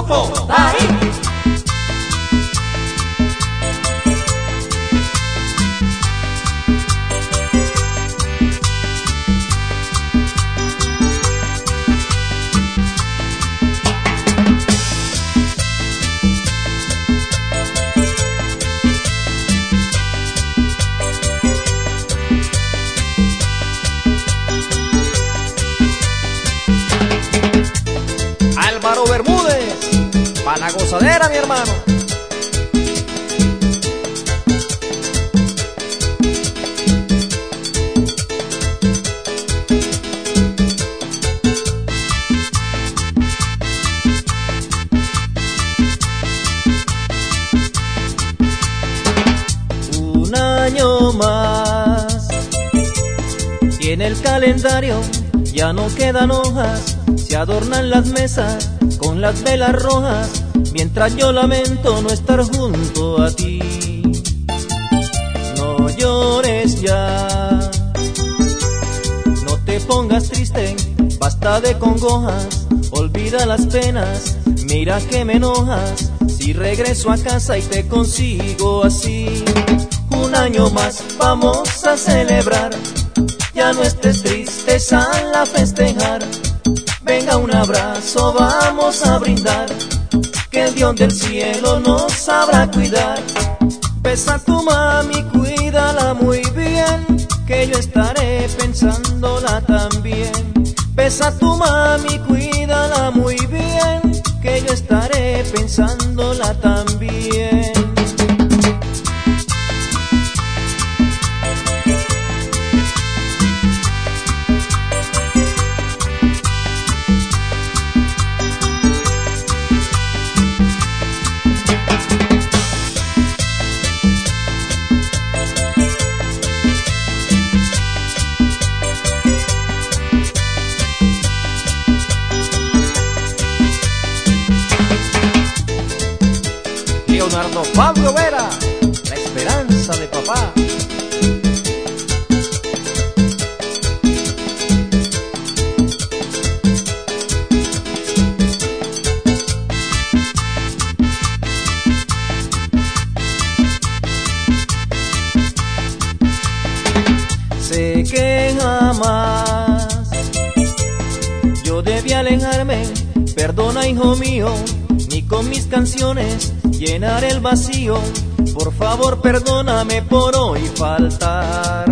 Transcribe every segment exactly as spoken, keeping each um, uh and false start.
Grupo Taí. Álvaro Bermúdez, pa' la gozadera, mi hermano. Un año más tiene el calendario, ya no quedan hojas, se adornan las mesas con las velas rojas, mientras yo lamento no estar junto a ti. No llores ya, no te pongas triste, basta de congojas, olvida las penas, mira que me enojas, si regreso a casa y te consigo así. Un año más vamos a celebrar, ya no estés triste, sal a festejar. Venga, un abrazo, vamos a brindar, que el Dios del cielo nos sabrá cuidar. Besa a tu mami, cuídala muy bien, que yo estaré pensándola también. Besa a tu mami, cuídala muy bien, que yo estaré pensándola también. Leonardo Fabio Vera, la esperanza de papá. Sé que jamás yo debí alejarme, perdona hijo mío, ni con mis canciones llenar el vacío. Por favor perdóname por hoy faltar.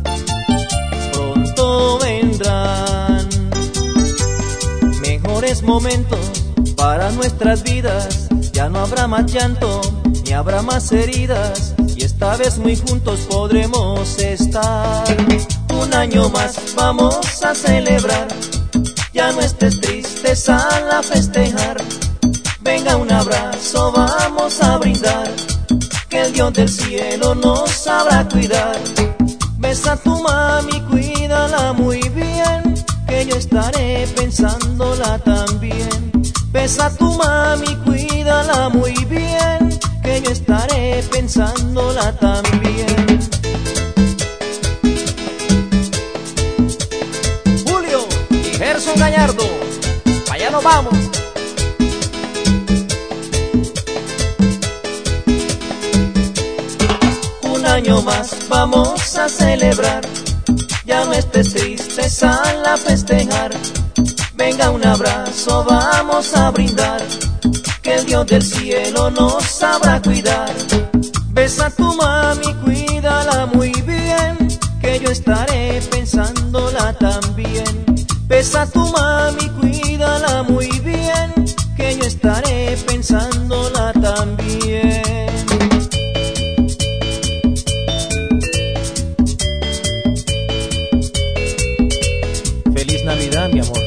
Pronto vendrán mejores momentos para nuestras vidas, ya no habrá más llanto ni habrá más heridas, y esta vez muy juntos podremos estar. Un año más vamos a celebrar, ya no estés triste, sal a festejar. Venga, un abrazo, vamos a brindar, que el Dios del cielo nos sabrá cuidar. Besa a tu mami, cuídala muy bien, que yo estaré pensándola también. Besa a tu mami, cuídala muy bien, que yo estaré pensándola también. Julio y Gerson Gallardo, allá nos vamos. Un año más vamos a celebrar, ya no estés triste, sal a festejar. Venga, un abrazo, vamos a brindar, que el Dios del cielo nos sabrá cuidar. Besa a tu mami, cuídala muy bien, que yo estaré pensándola también. Besa a tu mami, cuídala muy bien, que yo estaré pensándola también. Feliz Navidad, mi amor.